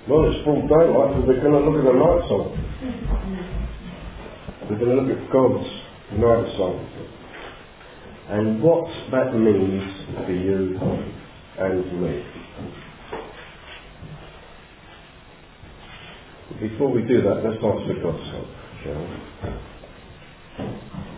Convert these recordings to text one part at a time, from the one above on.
Well, it's full daylight, but we're going to look at the night song. We're going to look at God's night song. And what that means for you and me. Before we do that, let's ask for God's help, shall we?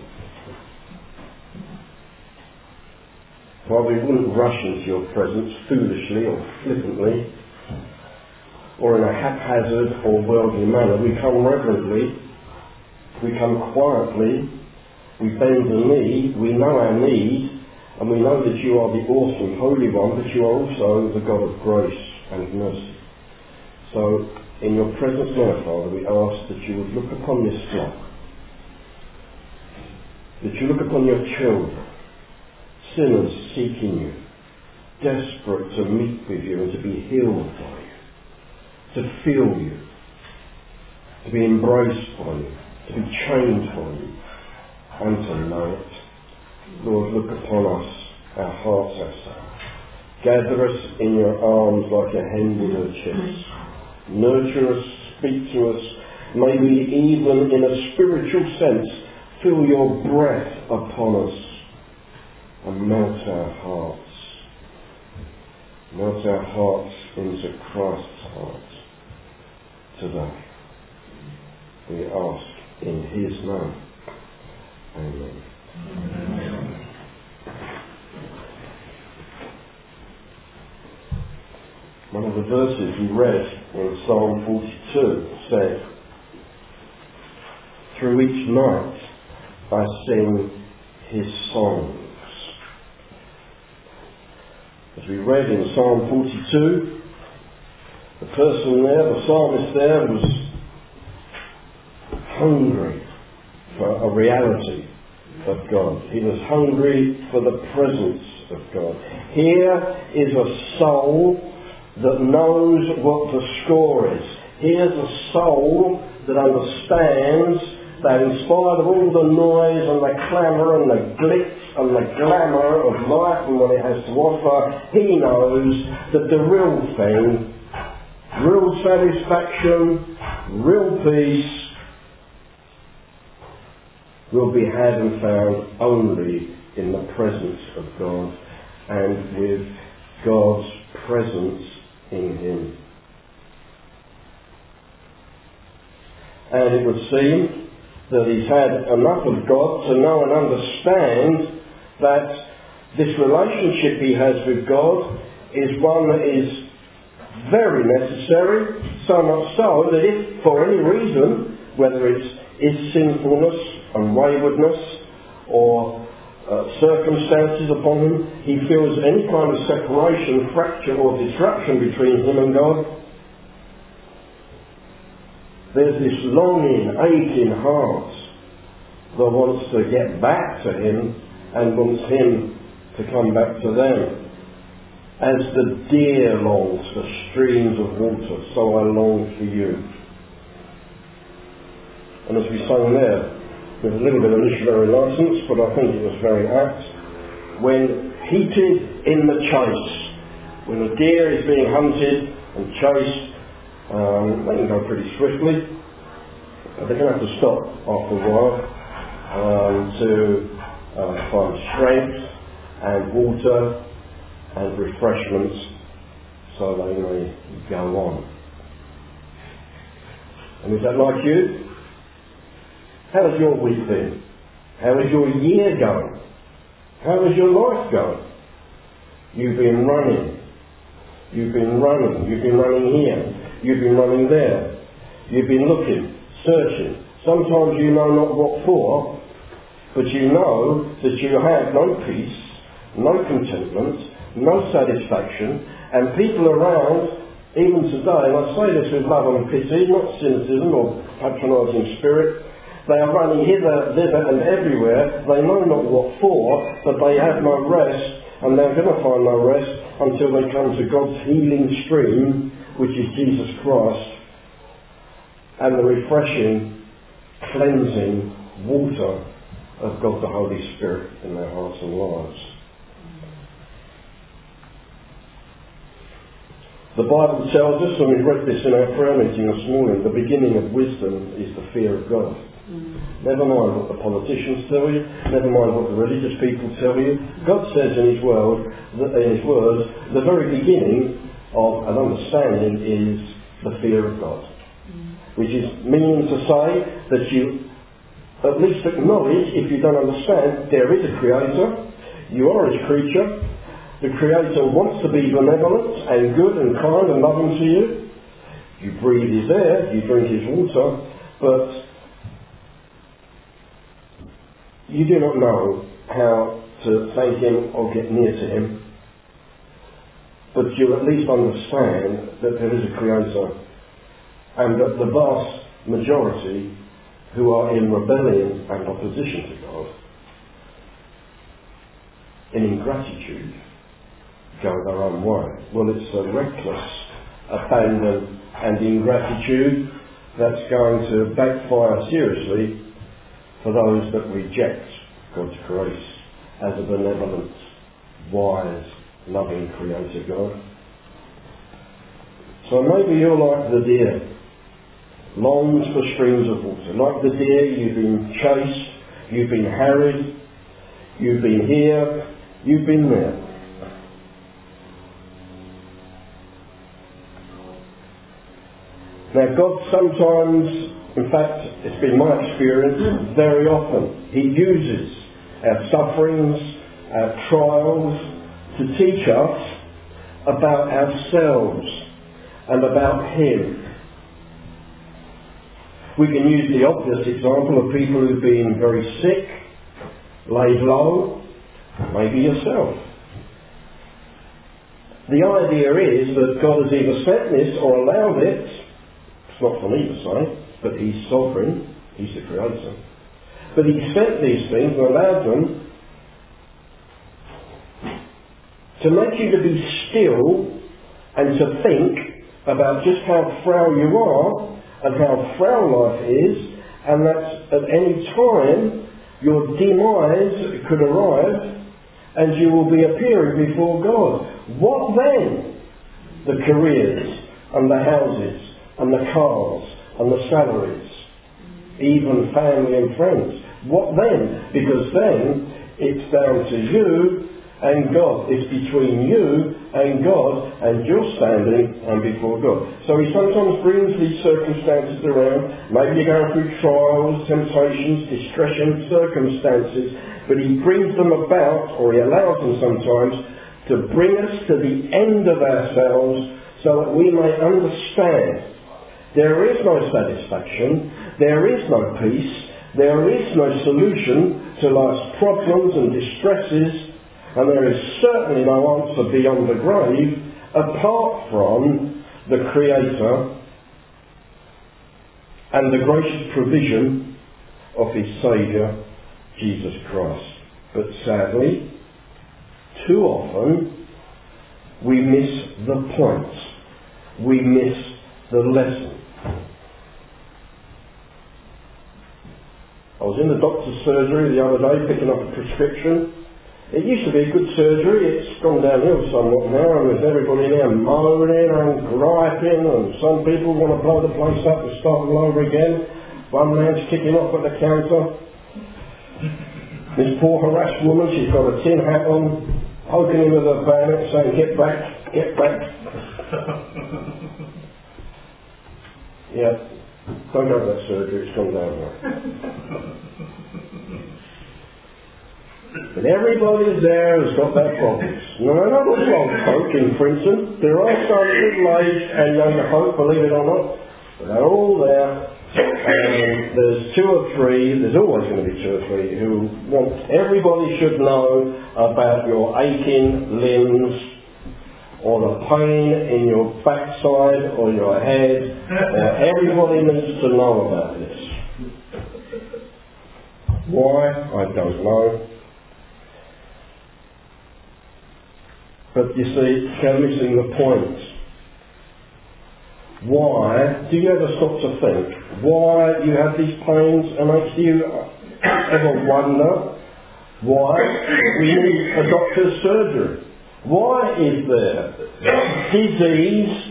Father, we wouldn't rush into your presence foolishly or flippantly or in a haphazard or worldly manner. We come reverently, we come quietly, we bend the knee, we know our need, and we know that you are the awesome Holy One, but you are also the God of grace and mercy. So, in your presence now, Father, we ask that you would look upon this flock, that you look upon your children, sinners seeking you, desperate to meet with you and to be healed by you, to feel you, to be embraced by you, to be changed by you, and to know it. Lord, look upon us, our hearts, ourselves. Gather us in your arms like a hen with her chicks. Nurture us, speak to us. May we even in a spiritual sense feel your breath upon us and melt our hearts. Melt our hearts into Christ's heart today. We ask in his name. Amen. Amen. One of the verses we read in Psalm 42 said, "Through each night I sing his songs." As we read in Psalm 42, the person there, the psalmist there, was hungry for a reality of God. He was hungry for the presence of God. Here is a soul that knows what the score is. Here's a soul that understands that in spite of all the noise and the clamour and the glitz and the glamour of life and what it has to offer, he knows that the real thing, real satisfaction, real peace, will be had and found only in the presence of God and with God's presence in him. And it would seem that he's had enough of God to know and understand that this relationship he has with God is one that is very necessary, so much so that if for any reason, whether it's his sinfulness and waywardness or circumstances upon him, he feels any kind of separation, fracture or disruption between him and God, there's this longing, aching heart that wants to get back to him and wants him to come back to them. As the deer longs for streams of water, so I long for you. And as we sang there, with a little bit of missionary license, but I think it was very apt, when heated in the chase, when a deer is being hunted and chased, they can go pretty swiftly. They're going to have to stop after a while to find strength and water and refreshments so they may go on. And is that like you? How has your week been? How is your year going? How is your life going? You've been running. You've been running. You've been running here. You've been running there. You've been looking, searching. Sometimes you know not what for, but you know that you have no peace, no contentment, no satisfaction, and people around, even today, and I say this with love and pity, not cynicism or patronising spirit, they are running hither, thither and everywhere. They know not what for, but they have no rest, and they're going to find no rest until they come to God's healing stream, which is Jesus Christ, and the refreshing, cleansing water of God the Holy Spirit in their hearts and lives. The Bible tells us, and we've read this in our prayer meeting this morning, the beginning of wisdom is the fear of God. Never mind what the politicians tell you, never mind what the religious people tell you. God says in His Word, the very beginning of an understanding is the fear of God. Which is meaning to say that you at least acknowledge, if you don't understand, there is a Creator, you are His creature. The Creator wants to be benevolent and good and kind and loving to you. You breathe His air, you drink His water, but you do not know how to thank Him or get near to Him. But you at least understand that there is a Creator, and that the vast majority who are in rebellion and opposition to God, in ingratitude, go their own way. Well, it's a reckless abandon and ingratitude that's going to backfire seriously for those that reject God's grace as a benevolent, wise, loving Creator God. So maybe you're like the deer, longs for streams of water. Like the deer, you've been chased, you've been harried, you've been here, you've been there. Now God sometimes, in fact, it's been my experience, very often, He uses our sufferings, our trials, to teach us about ourselves and about Him. We can use the obvious example of people who've been very sick, laid low, maybe yourself. The idea is that God has either sent this or allowed it. It's not for me to say, but He's sovereign, He's the Creator. But He sent these things and allowed them to make you to be still and to think about just how frail you are and how frail life is, and that at any time your demise could arrive and you will be appearing before God. What then? The careers and the houses and the cars and the salaries, even family and friends. What then? Because then it's down to you and God. It's between you and God, and you're standing before God. So He sometimes brings these circumstances around. Maybe you're going through trials, temptations, distressing circumstances, but He brings them about, or He allows them sometimes, to bring us to the end of ourselves so that we may understand there is no satisfaction, there is no peace, there is no solution to life's problems and distresses, and there is certainly no answer beyond the grave apart from the Creator and the gracious provision of His Saviour, Jesus Christ. But sadly, too often, we miss the point. We miss the lesson. I was in the doctor's surgery the other day picking up a prescription. It used to be a good surgery. It's gone downhill somewhat now, and with everybody now moaning and griping, and some people want to blow the place up and start all over again. One man's kicking off at the counter. This poor harassed woman, she's got a tin hat on, poking him with a bayonet saying, "Get back, get back." Yeah, don't go to that surgery, it's gone downhill. But everybody there has got their problems. No, not all old folk in Princeton. There are some middle-aged and younger folk, believe it or not. But they're all there. And there's two or three, there's always going to be two or three, who want everybody should know about your aching limbs, or the pain in your backside or your head. Everybody needs to know about this. Why? I don't know. But you see, they're missing the point. Why? Do you ever stop to think why you have these pains and aches? Do you ever wonder why we need a doctor's surgery? Why is there disease,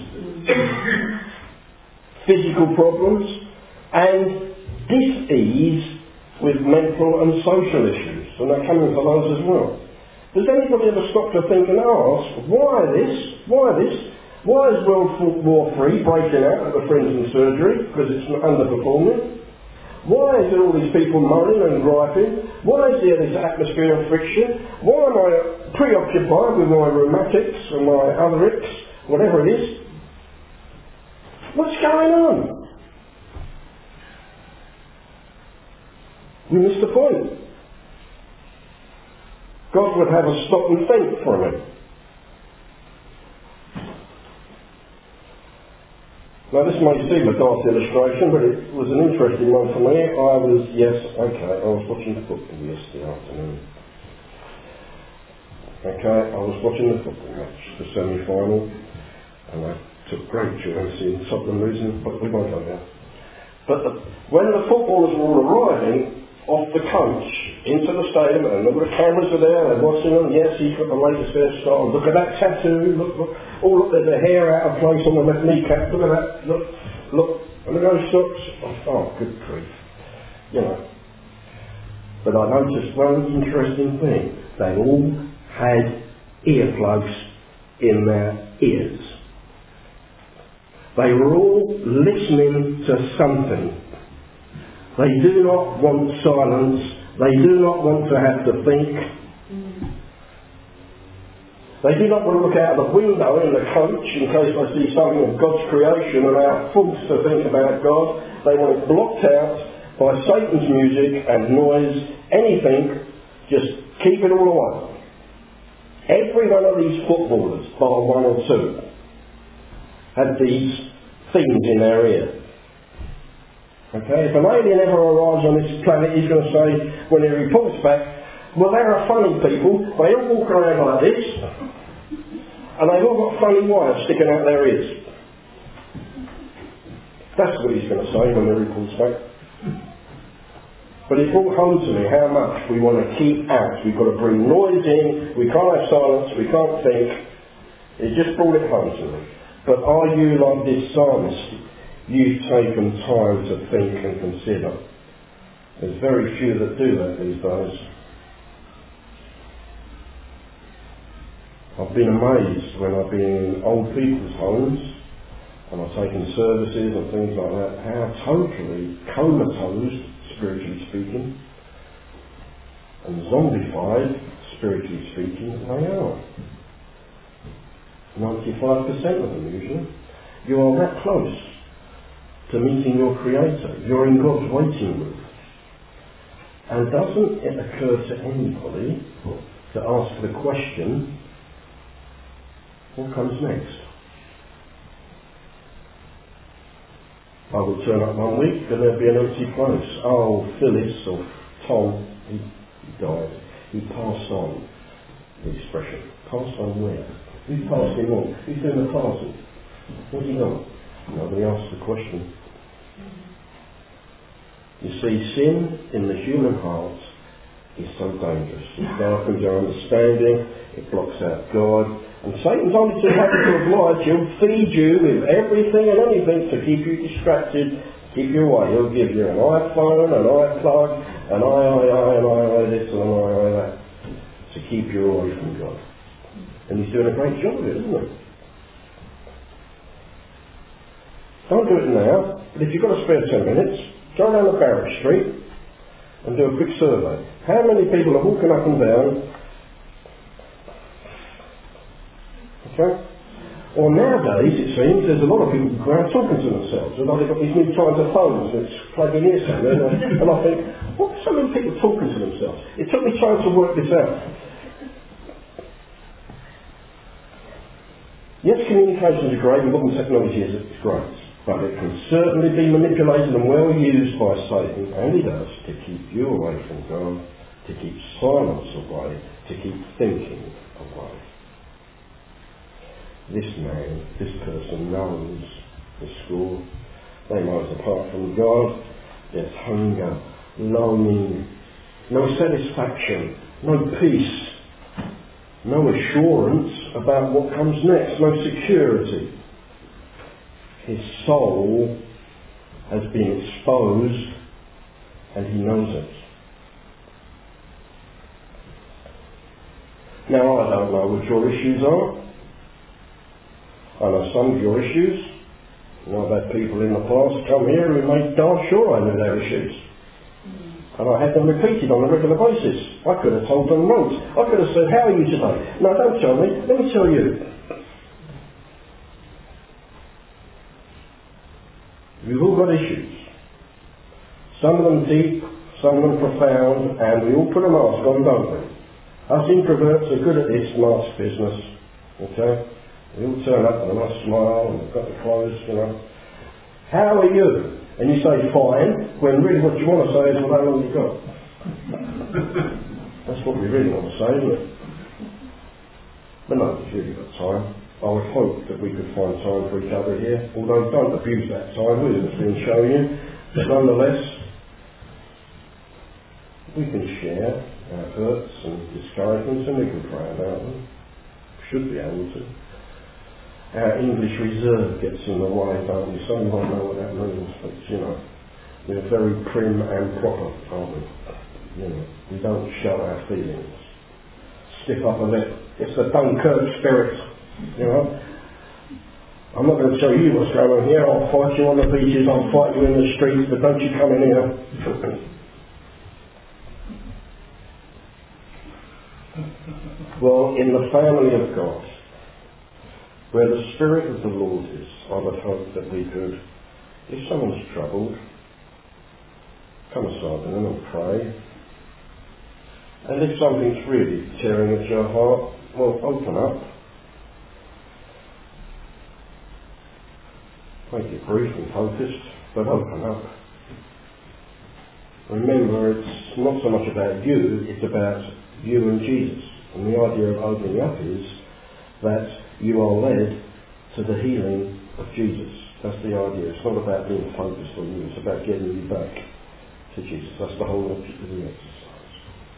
physical problems, and dis-ease with mental and social issues? And they're coming for those as well. Does anybody ever stop to think and ask, why this? Why this? Why is World War III breaking out at the Frinton surgery? Because it's underperforming. Why is there all these people moaning and griping? Why is there this atmosphere of friction? Why am I preoccupied with my rheumatics and my other aches, whatever it is? What's going on? We missed the point. God would have us stop and think for a minute. Now this may seem a daft illustration, but it was an interesting one for me. I was watching football yesterday afternoon. I was watching the football match, the semi-final, and I took great joy in seeing Tottenham losing, but we won't go there. But when the footballers were all arriving off the coach into the stadium, and the cameras are there, they're watching them, yes, he's got the latest hairstyle, look at that tattoo, look, there's a hair out of place on the left kneecap, look at that, look, and those socks, oh, good grief, you know. But I noticed one interesting thing, they all had earplugs in their ears. They were all listening to something. They do not want silence. They do not want to have to think. They do not want to look out the window in the coach in case they see something of God's creation and are forced to think about God. They want it blocked out by Satan's music and noise, anything, just keep it all away. Every one of these footballers, bar one or two, had these things in their ear. Okay, if an alien ever arrives on this planet, he's going to say, when he reports back, well, there are funny people, they all walk around like this, and they've all got funny wires sticking out their ears. That's what he's going to say when he reports back. But it brought home to me how much we want to keep out. We've got to bring noise in, we can't have silence, we can't think. It just brought it home to me. But are you like this psalmist? You've taken time to think and consider. There's very few that do that these days. I've been amazed when I've been in old people's homes and I've taken services and things like that, how totally comatose, spiritually speaking, and zombified, spiritually speaking, they are. 95% of them usually. You are that close to meeting your Creator. You're in God's waiting room. And doesn't it occur to anybody to ask the question, what comes next? I will turn up one week and there'll be an empty place. Oh, Phyllis or Tom, he died. He passed on. The expression. Passed on where? Who passed him on? Who's doing the passing? What's he got? Nobody asks the question. You see, sin in the human heart is so dangerous. It darkens our understanding, it blocks out God, and Satan's only too happy to oblige. He'll feed you with everything and anything to keep you distracted, keep you away. He'll give you an iPhone, an iPlug, an I this and an I that, to keep you away from God. And he's doing a great job of it, isn't he? Don't do it now, but if you've got a spare 10 minutes, go down the Barrett Street and do a quick survey. How many people are walking up and down? Okay? Or nowadays, it seems, there's a lot of people who are talking to themselves. And they've got these new kinds of phones which plug in here somewhere. And I think, what are so many people talking to themselves? It took me time to work this out. Yes, communications are great, and modern technology is great. But it can certainly be manipulated and well used by Satan, and he does, to keep you away from God, to keep silence away, to keep thinking away. This man, this person knows the score. They know it's apart from God. There's hunger, longing, no satisfaction, no peace, no assurance about what comes next, no security. His soul has been exposed and he knows it. Now, I don't know what your issues are. I know some of your issues. I've had people in the past come here who made darn sure I knew their issues. And I had them repeated on a regular basis. I could have told them once. I could have said, how are you today? No, don't tell me. Let me tell you. We've all got issues. Some of them deep, some of them profound, and we all put a mask on, don't we? Us introverts are good at this mask business. Okay? We all turn up with a nice smile and we've got the clothes, you know. How are you? And you say fine, when really what you want to say is, well, how long have you got? That's what we really want to say, isn't it? But no, we've really got time. I would hope that we could find time for each other here, although don't abuse that time with it, it's been shown you. But nonetheless, we can share our hurts and discouragements and we can pray about them. Should be able to. Our English reserve gets in the way, don't we? Some might know what that means, but you know, we're very prim and proper, aren't we? You know, we don't show our feelings. Stiff upper lip. It's the Dunkirk spirit, you know. I'm not going to tell you what's going on here. I'll fight you on the beaches, I'll fight you in the streets, but don't you come in here. Well, in the family of God, where the Spirit of the Lord is, I would hope that we could, if someone's troubled, come aside with them and pray. And if something's really tearing at your heart, well, open up. Make it brief and focused, but open up. Remember, it's not so much about you, it's about you and Jesus. And the idea of opening up is that you are led to the healing of Jesus. That's the idea. It's not about being focused on you, it's about getting you back to Jesus. That's the whole object of the exercise.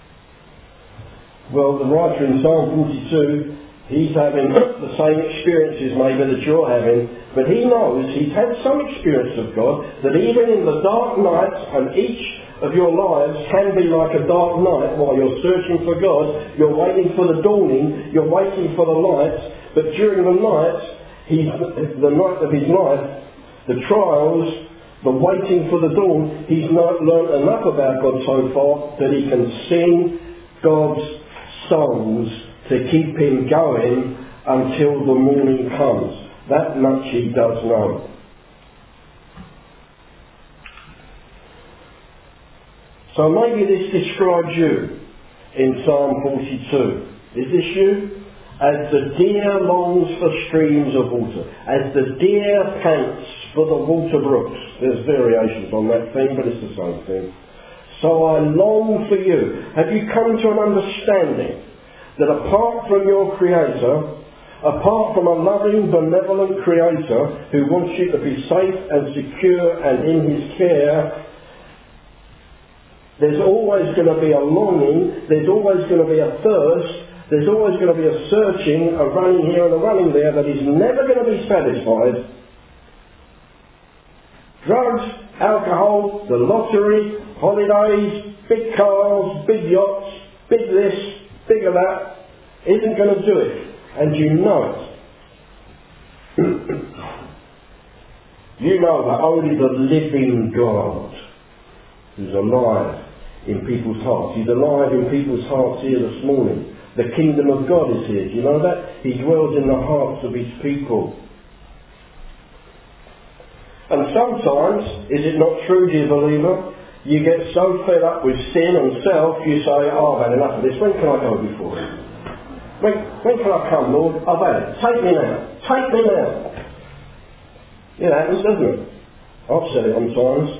Well, the writer in Psalm 42, he's having the same experiences maybe that you're having, but he knows he's had some experience of God, that even in the dark nights, and each of your lives can be like a dark night while you're searching for God, you're waiting for the dawning, you're waiting for the light, but during the night, the night of his life, the trials, the waiting for the dawn, he's not learnt enough about God so far that he can sing God's songs to keep him going until the morning comes. That much he does know. So maybe this describes you in Psalm 42. Is this you? As the deer longs for streams of water, as the deer pants for the water brooks. There's variations on that thing, but it's the same thing. So I long for you. Have you come to an understanding that apart from your Creator, apart from a loving, benevolent Creator who wants you to be safe and secure and in his care, there's always going to be a longing, there's always going to be a thirst, there's always going to be a searching, a running here and a running there that is never going to be satisfied. Drugs, alcohol, the lottery, holidays, big cars, big yachts, big this, bigger that, isn't going to do it. And you know it. You know that only the living God, who's alive in people's hearts, he's alive in people's hearts here this morning. The kingdom of God is here. Do you know that? He dwells in the hearts of his people. And sometimes, is it not true, dear believer, you get so fed up with sin and self, you say, oh, I've had enough of this. When can I go before him? When can I come, Lord? I've had it. Take me now. Take me now. It happens, doesn't it? I've said it on times.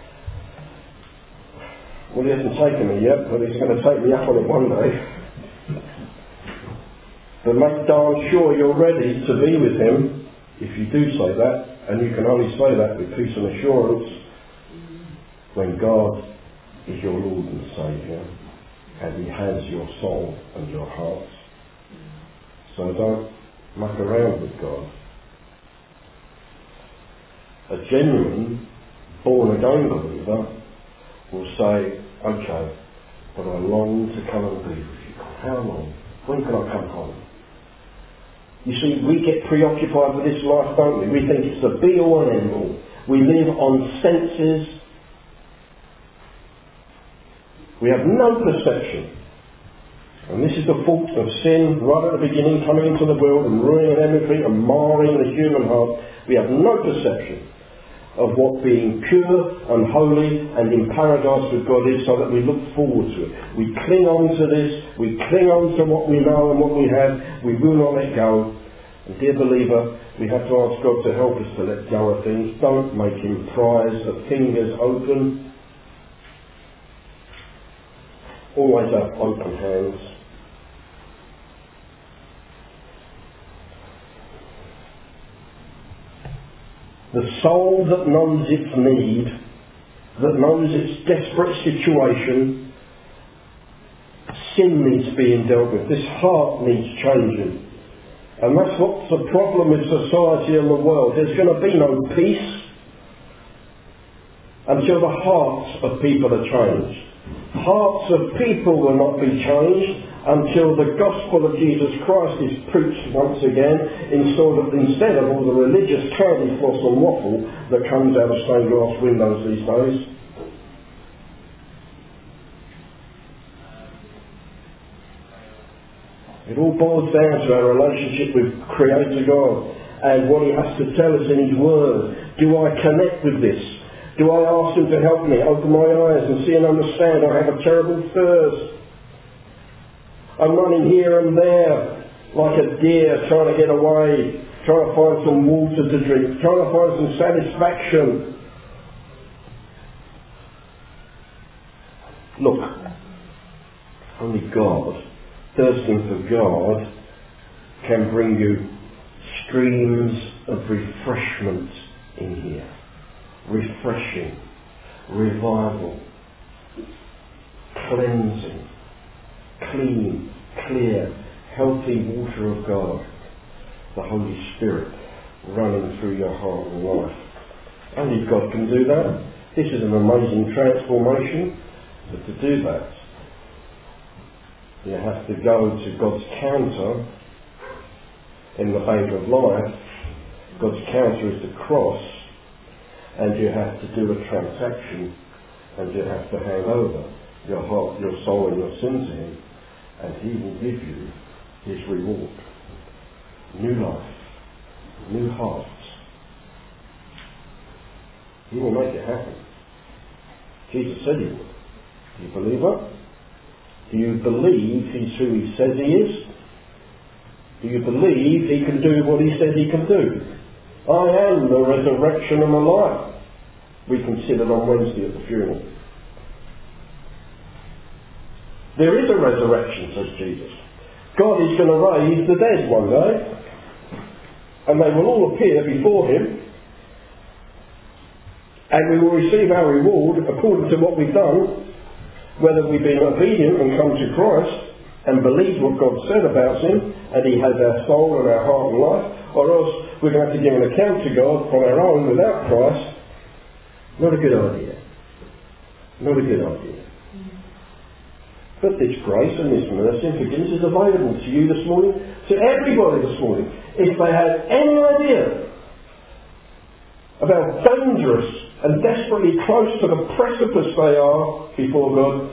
Well, he hasn't taken me yet, but he's going to take me up on it one day. But make darn sure you're ready to be with him if you do say that, and you can only say that with peace and assurance when God is your Lord and Saviour and he has your soul and your heart. So don't muck around with God. A genuine, born-again believer will say, okay, but I long to come and be with you. How long? When can I come home? You see, we get preoccupied with this life, don't we? We think it's the be-all and end-all. We live on senses. We have no perception. And this is the fault of sin right at the beginning, coming into the world and ruining everything and marring the human heart. We have no perception of what being pure and holy and in paradise with God is, so that we look forward to it. We cling on to this, we cling on to what we know and what we have, we will not let go. And dear believer, we have to ask God to help us to let go of things. Don't make him prize the fingers open. Always have open hands. The soul that knows its need, that knows its desperate situation, sin needs being dealt with. This heart needs changing. And that's what's the problem with society and the world. There's going to be no peace until the hearts of people are changed. Hearts of people will not be changed until the gospel of Jesus Christ is preached once again, instead of all the religious candy floss and waffle that comes out of stained glass windows these days. It all boils down to our relationship with Creator God and what he has to tell us in his word. Do I connect with this? Do I ask him to help me open my eyes and see and understand? I have a terrible thirst. I'm running here and there like a deer trying to get away, trying to find some water to drink, trying to find some satisfaction. Look, only God, thirsting for God, can bring you streams of refreshment in here. Refreshing, revival, cleansing, clean, clear, healthy water of God, the Holy Spirit running through your heart and life. Only God can do that. This is an amazing transformation, but to do that you have to go to God's counter in the bank of life. God's counter is the cross, and you have to do a transaction, and you have to hand over your heart, your soul and your sin to him, and he will give you his reward. New life, new hearts. He will make it happen. Jesus said he would. Do you believe that? Do you believe he's who he says he is? Do you believe he can do what he says he can do? I am the resurrection and the life, we considered on Wednesday at the funeral. There is a resurrection, says Jesus. God is going to raise the dead one day, and they will all appear before him, and we will receive our reward according to what we've done, whether we've been obedient and come to Christ and believed what God said about him, and he has our soul and our heart and life, or else we're going to have to give an account to God on our own without Christ. Not a good idea. Not a good idea. But this grace and this mercy and forgiveness is available to you this morning, to everybody this morning. If they had any idea of how dangerous and desperately close to the precipice they are before God,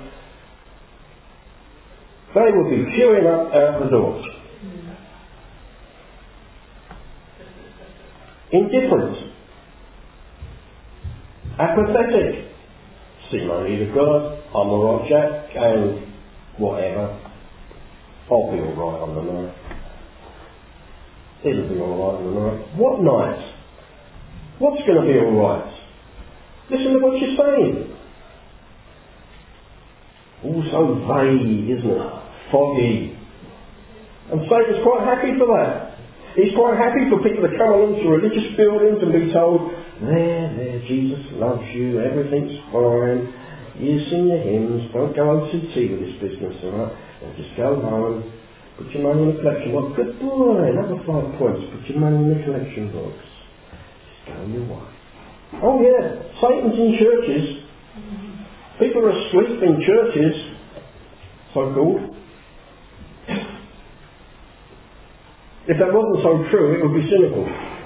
they will be queuing up out the doors. Indifferent. Apathetic. See no need of God. I'm alright, Jack, and whatever. I'll be alright on the night. It'll be alright on the night. What night? What's going to be alright? Listen to what you're saying. All so vague, isn't it? Foggy. And Satan's quite happy for that. He's quite happy for people to come along to religious buildings and be told, there, Jesus loves you, everything's fine, you sing your hymns, don't go OTT with this business, alright? And just go home, Put your money in the collection box. Good boy, another 5 points. Put your money in the collection box. Just go your way. Oh yeah, Satan's in churches. People are asleep in churches, so-called. If that wasn't so true, it would be cynical.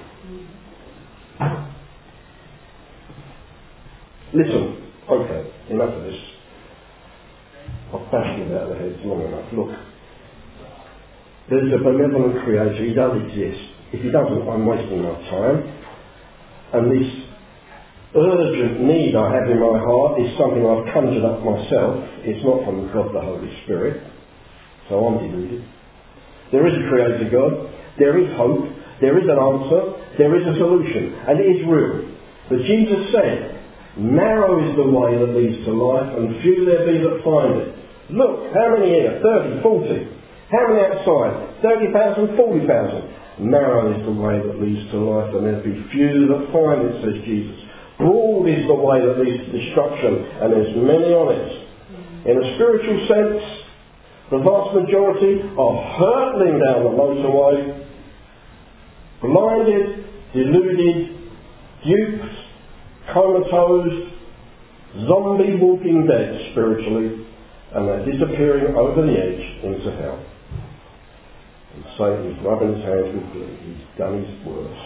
Listen, okay, enough of this. I've bashed you about the heads long enough. Look, there's a benevolent creator. He does exist. If he doesn't, I'm wasting my time. And this urgent need I have in my heart is something I've conjured up myself. It's not from God the Holy Spirit. So I'm deluded. There is a creator God. There is hope. There is an answer. There is a solution. And it is real. But Jesus said, narrow is the way that leads to life, and few there be that find it. Look, how many here? 30, 40. How many outside? 30,000, 40,000. Narrow is the way that leads to life, and there be few that find it, says Jesus. Broad is the way that leads to destruction, and there's many on it. In a spiritual sense, the vast majority are hurtling down the motorway, blinded, deluded, duped, comatose, zombie walking dead spiritually, and they're disappearing over the edge into hell. And Satan's rubbing his hands with glee. He's done his worst.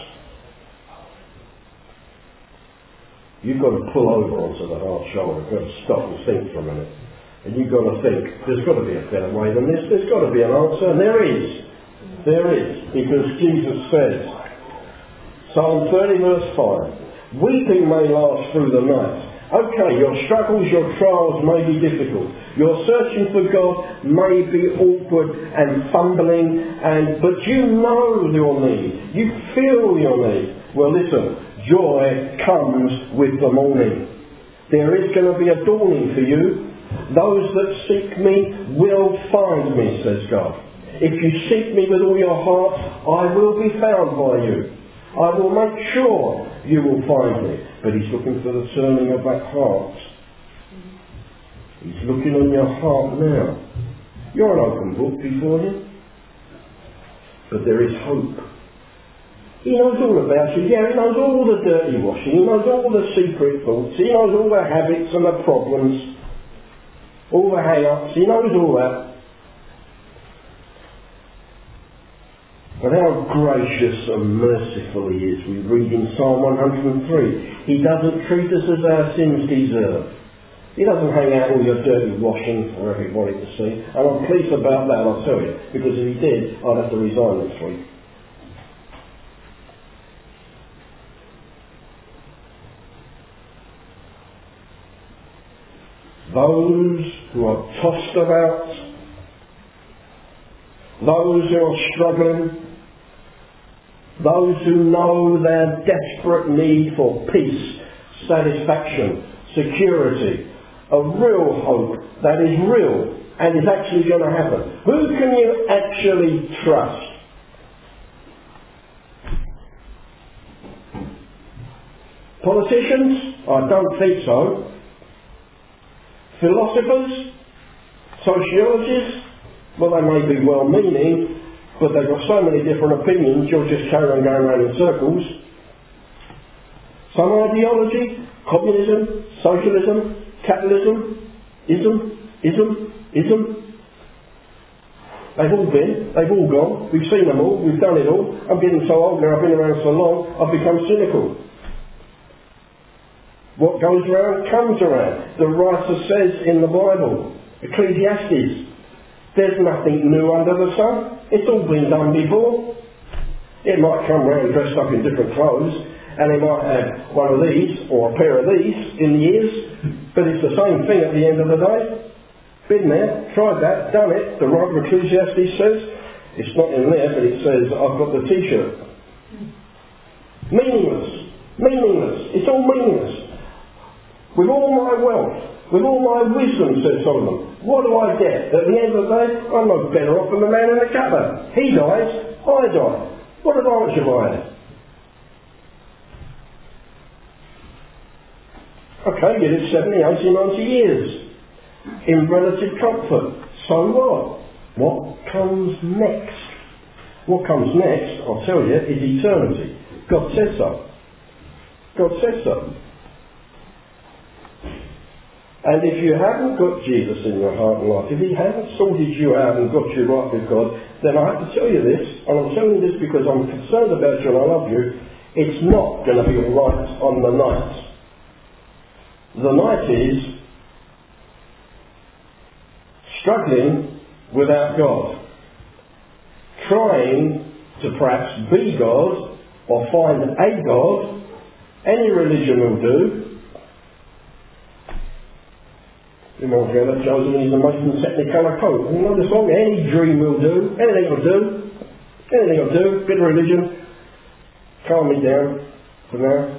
You've got to pull over onto the hard shoulder. You've got to stop and think for a minute. And you've got to think, there's got to be a better way than this. There's got to be an answer. And there is. There is. Because Jesus says, Psalm 30 verse 5, weeping may last through the night. Okay, your struggles, your trials may be difficult. Your searching for God may be awkward and fumbling, but you know your need. You feel your need. Well, listen, joy comes with the morning. There is going to be a dawning for you. Those that seek me will find me, says God. If you seek me with all your heart, I will be found by you. I will make sure you will find me. But he's looking for the turning of that heart. He's looking on your heart now. You're an open book before him. But there is hope. He knows all about you. Yeah, he knows all the dirty washing. He knows all the secret thoughts. He knows all the habits and the problems. All the hang-ups. He knows all that. But how gracious and merciful he is. We read in Psalm 103. He doesn't treat us as our sins deserve. He doesn't hang out all your dirty washing for everybody to see. And I'm pleased about that, I'll tell you. Because if he did, I'd have to resign next week. Those who are tossed about, those who are struggling, those who know their desperate need for peace, satisfaction, security, a real hope that is real and is actually going to happen. Who can you actually trust? Politicians? I don't think so. Philosophers? Sociologists? Well, they may be well-meaning, but they've got so many different opinions, you'll just carry on going around in circles. Some ideology, communism, socialism, capitalism, ism. They've all been, they've all gone, we've seen them all, we've done it all. I'm getting so old now, I've been around so long, I've become cynical. What goes around comes around. The writer says in the Bible, Ecclesiastes, there's nothing new under the sun. It's all been done before. It might come round dressed up in different clothes, and it might have one of these or a pair of these in the ears, but it's the same thing at the end of the day. Been there, tried that, done it. The writer of Ecclesiastes says, it's not in there, but it says, I've got the t-shirt. Meaningless. It's all meaningless. With all my wealth, with all my wisdom, says Solomon, what do I get? At the end of the day, I'm no better off than the man in the gutter. He dies, I die. What advantage have I had? Okay, you live 70, 80, 90 years in relative comfort. So what? What comes next? What comes next, I'll tell you, is eternity. God says so. God says so. And if you haven't got Jesus in your heart and life, if he hasn't sorted you out and got you right with God, then I have to tell you this, and I'm telling you this because I'm concerned about you and I love you, it's not going to be all right on the night. The night is struggling without God, trying to perhaps be God or find a God. Any religion will do. You might go that Joseph and he's the most technicolor coat. You know the song? Any dream will do. Anything will do. Anything will do. Bit of religion. Calm me down for now.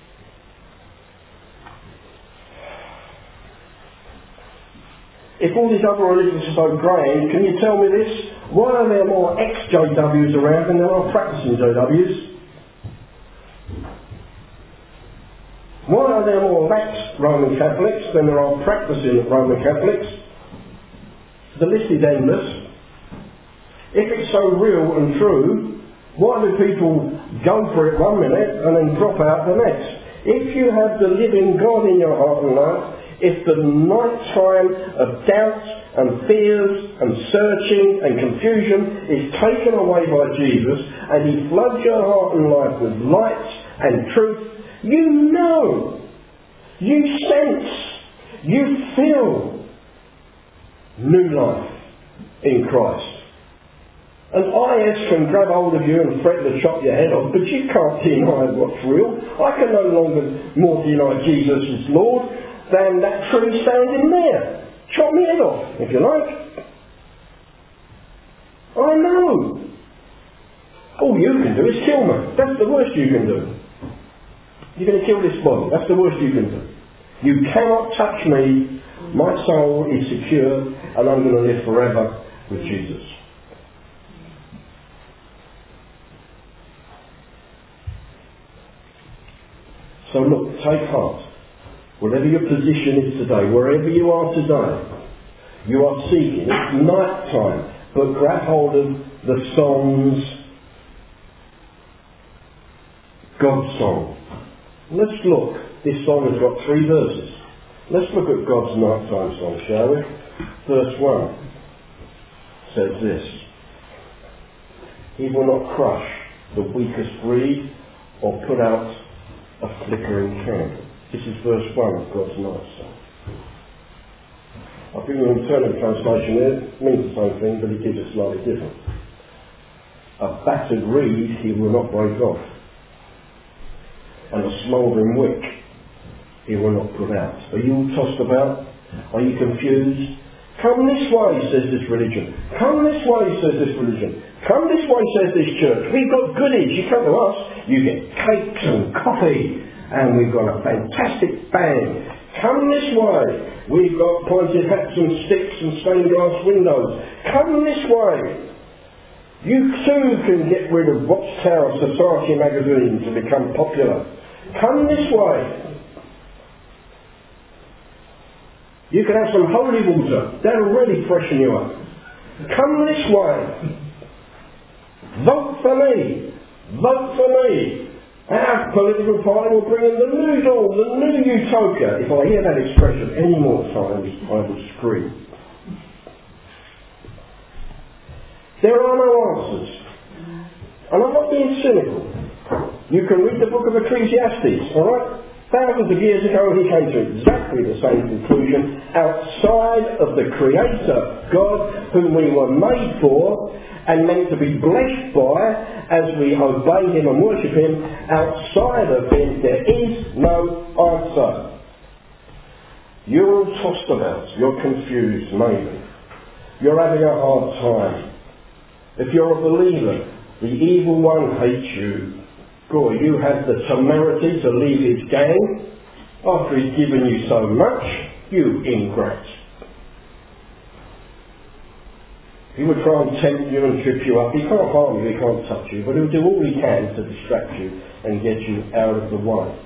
If all these other religions are so grand, can you tell me this? Why are there more ex-JWs around than there are practicing JWs? Why are there more lax Roman Catholics than there are practicing Roman Catholics? The list is endless. If it's so real and true, why do people go for it one minute and then drop out the next? If you have the living God in your heart and life, if the night time of doubts and fears and searching and confusion is taken away by Jesus and he floods your heart and life with light and truth, you know, you sense, you feel new life in Christ. And IS can grab hold of you and threaten to chop your head off, but you can't deny what's real. I can no longer more deny Jesus is Lord than that tree standing there. Chop me head off, if you like. I know. All you can do is kill me. That's the worst you can do. You're going to kill this body. That's the worst you can do. You cannot touch me. My soul is secure and I'm going to live forever with Jesus. So look, take heart. Whatever your position is today, wherever you are today, you are seeking. It's night time, but grab hold of the songs, God's song. Let's look. This song has got 3 verses. Let's look at God's nighttime song, shall we? Verse 1 says this: He will not crush the weakest reed or put out a flickering candle. This is verse 1 of God's night song. I've given you an alternative translation here. It means the same thing, but it gives it slightly different. A battered reed he will not break off, and a smouldering wick he will not put out. Are you all tossed about? Are you confused? Come this way, says this religion. Come this way, says this religion. Come this way, says this church. We've got goodies. You come to us, you get cakes and coffee, and we've got a fantastic band. Come this way. We've got pointed hats and sticks and stained glass windows. Come this way. You too can get rid of Watchtower Society magazines to become popular. Come this way. You can have some holy water. That'll really freshen you up. Come this way. Vote for me. Vote for me. Our political party will bring in the new dawn, the new utopia. If I hear that expression any more times, I will scream. There are no answers. And I'm not being cynical. You can read the book of Ecclesiastes, alright? Thousands of years ago he came to exactly the same conclusion. Outside of the Creator, God, whom we were made for and meant to be blessed by as we obey him and worship him, outside of him there is no answer. You're all tossed about. You're confused, maybe. You're having a hard time. If you're a believer, the evil one hates you. God, you had the temerity to leave his gang after he's given you so much, you ingrate. He would try and tempt you and trip you up. He can't harm you, he can't touch you, but he'll do all he can to distract you and get you out of the way.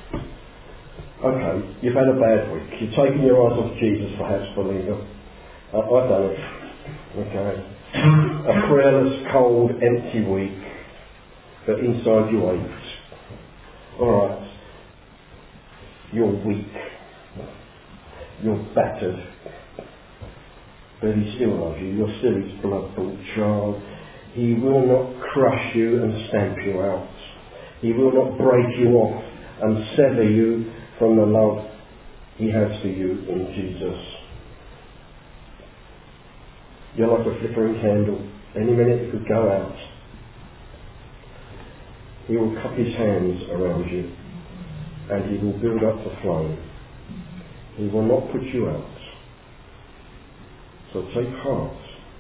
Okay, you've had a bad week. You're taking your eyes off Jesus, perhaps, believer. I've done it. Okay. A prayerless, cold, empty week, but inside you aches. Alright. You're weak. You're battered. But he still loves you. You're still his blood-bought child. He will not crush you and stamp you out. He will not break you off and sever you from the love he has for you in Jesus. You're like a flickering candle. Any minute it could go out. He will cup his hands around you and he will build up the flame. He will not put you out. So take heart.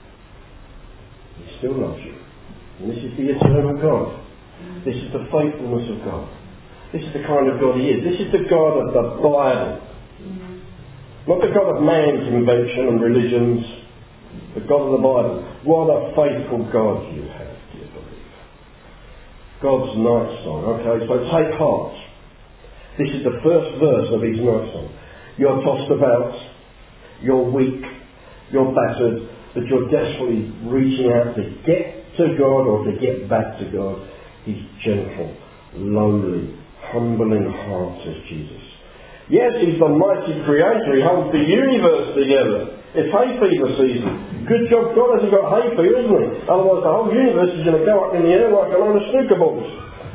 He still loves you. And this is the eternal God. This is the faithfulness of God. This is the kind of God he is. This is the God of the Bible. Not the God of man's invention and religions. The God of the Bible. What a faithful God you have, dear believer. God's night song. Okay, so take heart. This is the first verse of his night song. You're tossed about. You're weak. You're battered. But you're desperately reaching out to get to God or to get back to God. He's gentle, lowly, humble in heart, says Jesus. Yes, he's the mighty creator. He holds the universe together. It's hay fever season. Good job God hasn't got hay fever, isn't he? Otherwise the whole universe is going to go up in the air like a load of snooker balls.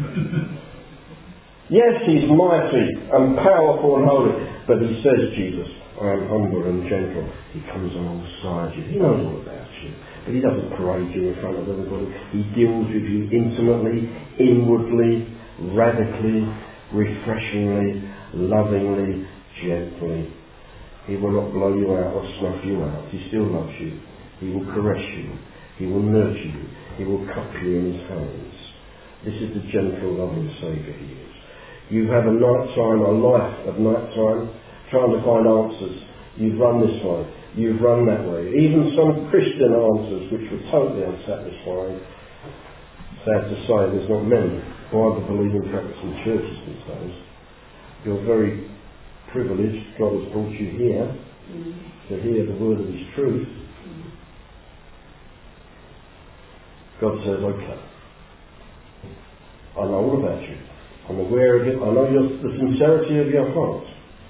Yes, he's mighty and powerful and holy. But he says, Jesus, I am humble and gentle. He comes alongside you. He knows all about you. But he doesn't parade you in front of everybody. He deals with you intimately, inwardly, radically, refreshingly, lovingly, gently. He will not blow you out or snuff you out. He still loves you. He will caress you. He will nurture you. He will cup you in his hands. This is the gentle, loving Saviour he is. You have a nighttime, a life of nighttime, trying to find answers. You've run this way. You've run that way. Even some Christian answers which were totally unsatisfying. Sad to say, there's not many Bible-believing practicing churches these days. You're very privileged. God has brought you here to hear the word of his truth. God says, okay, I know all about you. I'm aware of it. I know the sincerity of your heart.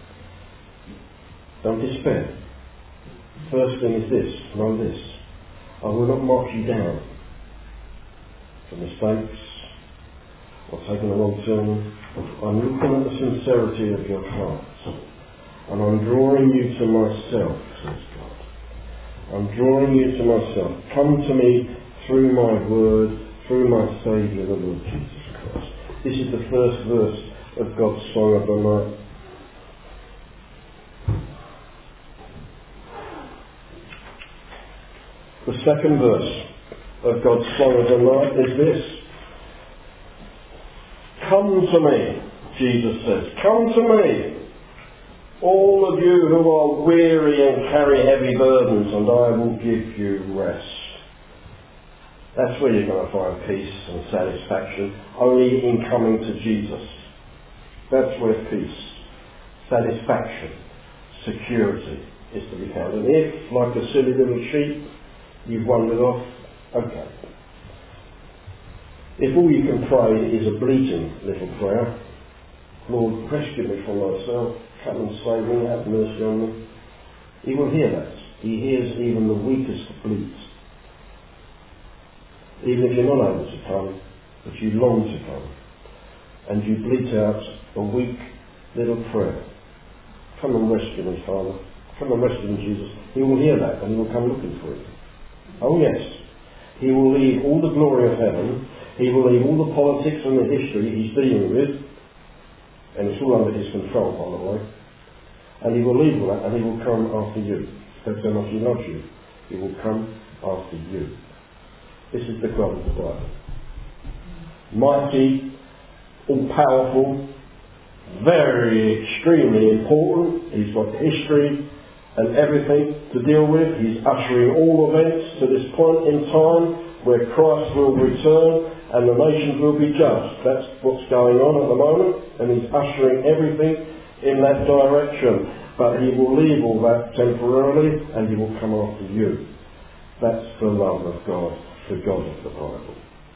Don't despair. First thing is this, know this. I will not mark you down for mistakes or taking a wrong turn. I'm looking at the sincerity of your heart. And I'm drawing you to myself, says God. I'm drawing you to myself. Come to me through my word, through my Saviour, the Lord Jesus Christ. This is the first verse of God's Song of the Night. The second verse of God's Song of the Night is this. Come to me, Jesus says. Come to me, all of you who are weary and carry heavy burdens, and I will give you rest. That's where you're going to find peace and satisfaction, only in coming to Jesus. That's where peace, satisfaction, security is to be found. And if, like a silly little sheep, you've wandered off, okay. If all you can pray is a bleating little prayer, Lord, rescue me from myself, come and save me, have mercy on me, he will hear that. He hears even the weakest bleats. Even if you're not able to come, but you long to come, and you bleat out a weak little prayer. Come and rescue me, Father. Come and rescue me, Jesus. He will hear that and he will come looking for you. Oh yes. He will leave all the glory of heaven. He will leave all the politics and the history he's dealing with. And it's all under his control, by the way. And he will leave all that and he will come after you. That's how much he loves you. He will come after you. This is the God of the Bible. Mighty, all-powerful, very extremely important. He's got history and everything to deal with. He's ushering all events to this point in time where Christ will return and the nations will be judged. That's what's going on at the moment, and he's ushering everything in that direction. But he will leave all that temporarily and he will come after you. That's the love of God, the God of the Bible.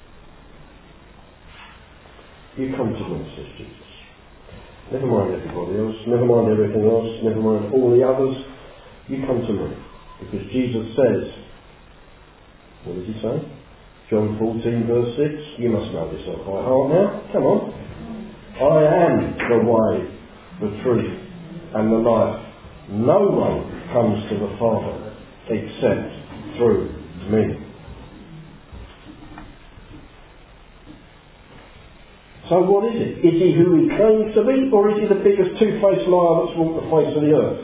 You come to me, says Jesus. Never mind everybody else, never mind everything else, never mind all the others. You come to me. Because Jesus says, what does he say? John 14 verse 6. You must know this off by heart now. Come on. I am the way, the truth, and the life. No one comes to the Father except through me. So what is it? Is he who he claims to be, or is he the biggest two-faced liar that's walked the face of the earth?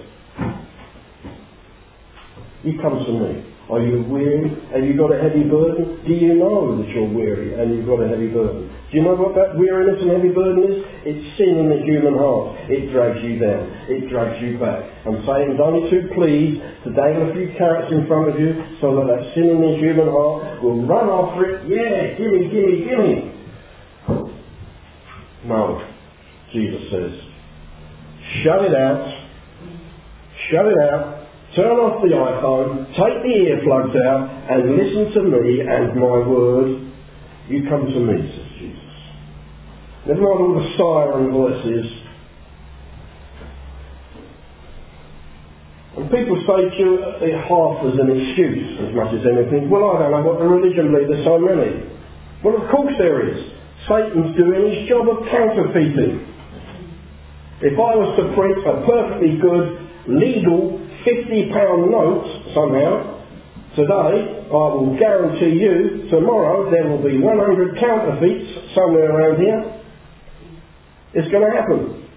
You come to me. Are you weary? Have you got a heavy burden? Do you know that you're weary and you've got a heavy burden? Do you know what that weariness and heavy burden is? It's sin in the human heart. It drags you down. It drags you back. And Satan's only too pleased to dangle a few carrots in front of you so that sin in the human heart will run after it. Yeah, gimme, gimme, gimme. No. Jesus says, shut it out. Shut it out. Turn off the iPhone, take the earplugs out, and listen to me and my word. You come to me, says Jesus. Never mind all the siren voices. And people say to you half as an excuse as much as anything. Well, I don't know what the religion believes, there's so many. Well, of course there is. Satan's doing his job of counterfeiting. If I was to print a perfectly good, legal £50 notes somehow today, I will guarantee you tomorrow there will be 100 counterfeits somewhere around here. It's going to happen.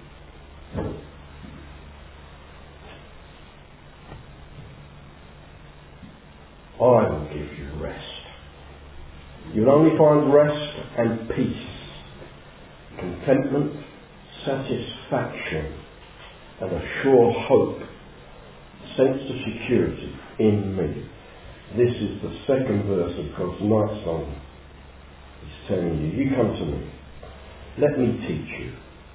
I will give you rest. You'll only find rest and peace, contentment, satisfaction, and a sure hope, sense of security in me. This is the second verse of God's night song. He's telling you, you come to me. Let me teach you.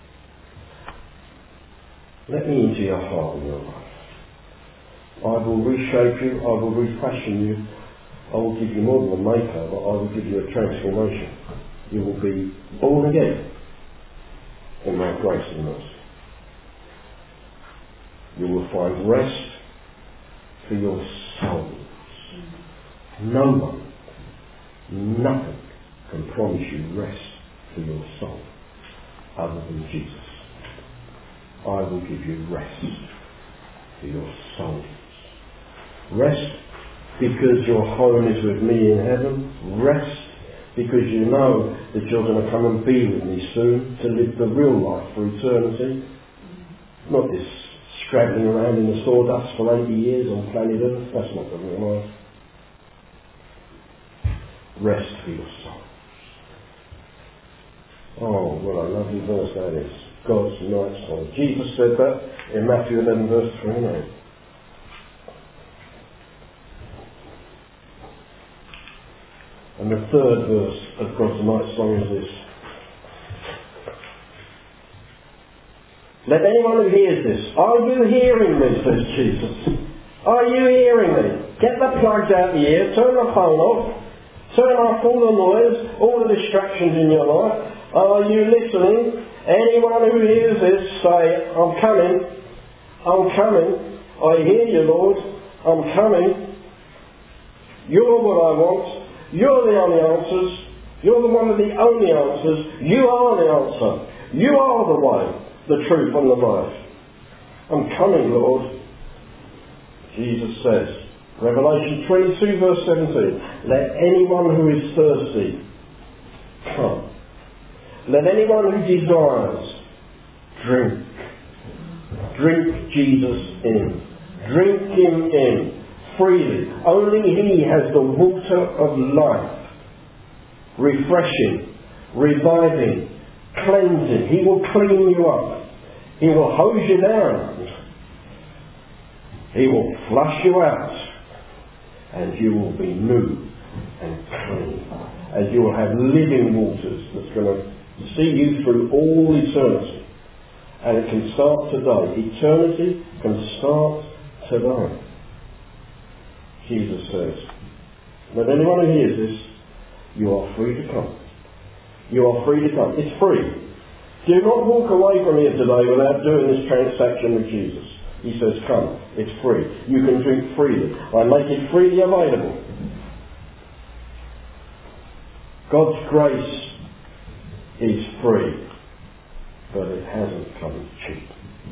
Let me into your heart and your life. I will reshape you, I will refashion you, I will give you more than a makeover, I will give you a transformation. You will be born again in my grace and mercy. You will find rest for your souls. No one, nothing can promise you rest for your soul other than Jesus. I will give you rest for your souls. Rest because your home is with me in heaven. Rest because you know that you're going to come and be with me soon to live the real life for eternity. Not this scrabbling around in the sawdust for 80 years on planet Earth. That's not the real life. Rest for your soul. Oh, what a lovely verse that is. God's night song. Jesus said that in Matthew 11 verse 29. And the third verse of God's night song is this. Let anyone who hears this, are you hearing me, says Jesus? Are you hearing me? Get the plugs out the ear, turn the phone off, turn off all the noise, all the distractions in your life. Are you listening? Anyone who hears this, say, I'm coming, I'm coming, I hear you, Lord, I'm coming. You're what I want. You're the only answers. You're the one of the only answers. You are the answer. You are the way, the truth and the life. I'm coming, Lord. Jesus says, Revelation 22 verse 17, let anyone who is thirsty come. Let anyone who desires drink. Drink Jesus in. Drink him in. Freely. Only he has the water of life. Refreshing, reviving, cleansing. He will clean you up. He will hose you down. He will flush you out. And you will be new and clean. And you will have living waters that's going to see you through all eternity. And it can start today. Eternity can start today. Jesus says, "Let anyone who hears this, you are free to come." You are free to come. It's free. Do not walk away from here today without doing this transaction with Jesus. He says, come. It's free. You can drink freely. I make it freely available. God's grace is free, but it hasn't come cheap.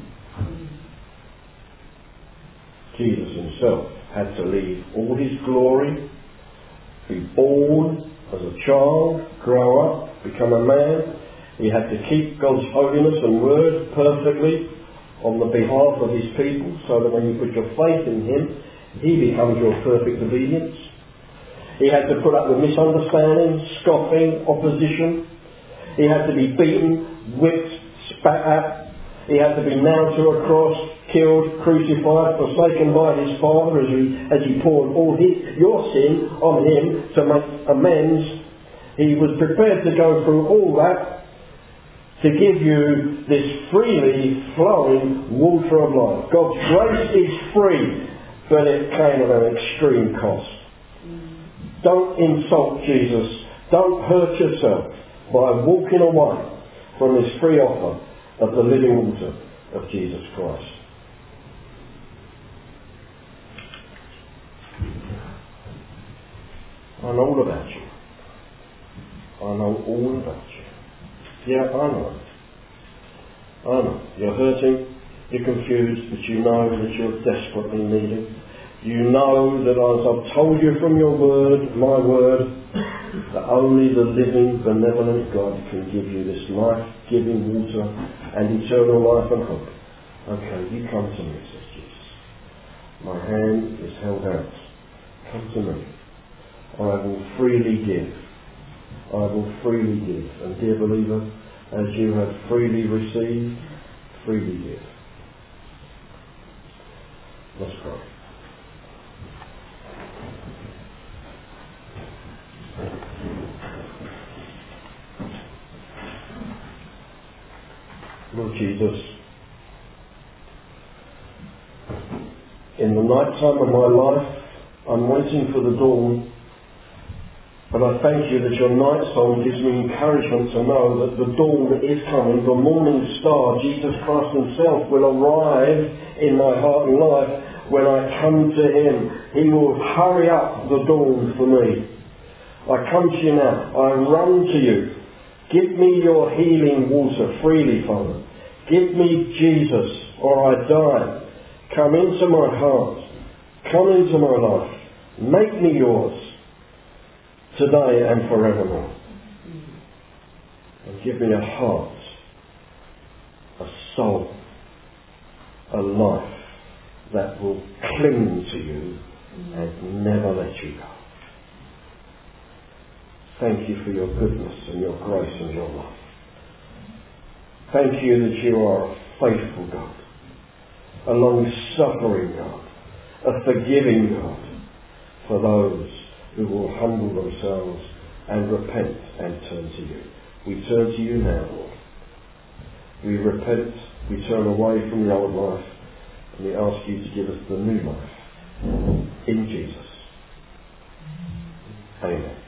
Jesus himself had to leave all his glory, be born as a child, grow up, become a man. He had to keep God's holiness and word perfectly on the behalf of his people, so that when you put your faith in him, he becomes your perfect obedience. He had to put up with misunderstanding, scoffing, opposition. He had to be beaten, whipped, spat at. He had to be nailed to a cross, killed, crucified, forsaken by his Father as he poured all your sin on him to make amends. He was prepared to go through all that to give you this freely flowing water of life. God's grace is free, but it came at an extreme cost. Don't insult Jesus. Don't hurt yourself by walking away from this free offer of the living water of Jesus Christ. I know all about you. I know all about you. Yeah, I know. I know. You're hurting, you're confused, but you know that you're desperately needing. You know that as I've told you from your word, my word, that only the living, benevolent God can give you this life-giving water and eternal life and hope. Okay, you come to me, says Jesus. My hand is held out. Come to me. I will freely give. I will freely give. And dear believer, as you have freely received, freely give. Let's pray. Lord Jesus, in the night time of my life, I'm waiting for the dawn. But I thank you that your night song gives me encouragement to know that the dawn is coming. The morning star, Jesus Christ himself, will arrive in my heart and life when I come to him. He will hurry up the dawn for me. I come to you now. I run to you. Give me your healing water freely, Father. Give me Jesus, or I die. Come into my heart. Come into my life. Make me yours, today and forevermore. And give me a heart, a soul, a life that will cling to you and never let you go. Thank you for your goodness and your grace and your love. Thank you that you are a faithful God, a long-suffering God, a forgiving God for those who will humble themselves and repent and turn to you. We turn to you now, Lord. We repent, we turn away from the old life, and we ask you to give us the new life. In Jesus. Amen.